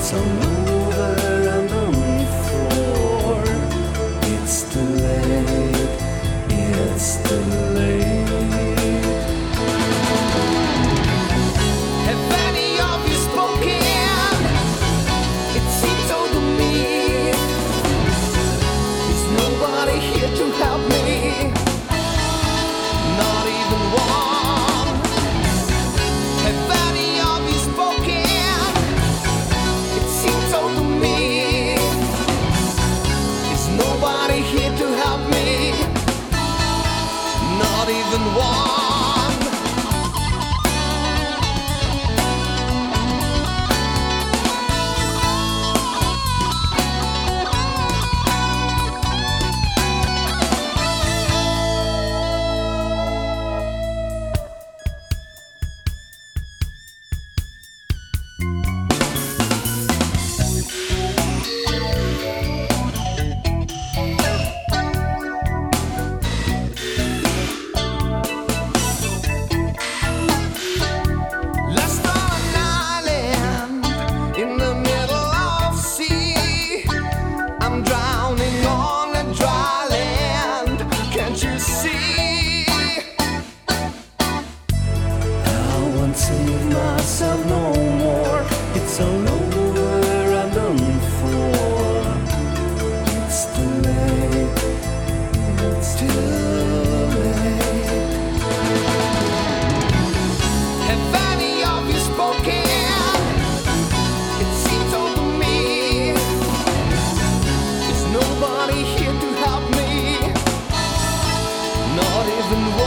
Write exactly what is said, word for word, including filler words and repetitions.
It's all over and on the floor. It's too late, it's too late. Have any of you spoken? It seems so to me. There's nobody here to help me, not even one. Have any of you spoken? It seems so to me. There's nobody here to help me, not even one. Lost on an island in the middle of sea. I'm drowning on a dry land. Can't you see? I won't save myself no more. It's all over and done for. It's too late, it's too late. Have any of you spoken? It seems so to me. There's nobody here to help me, not even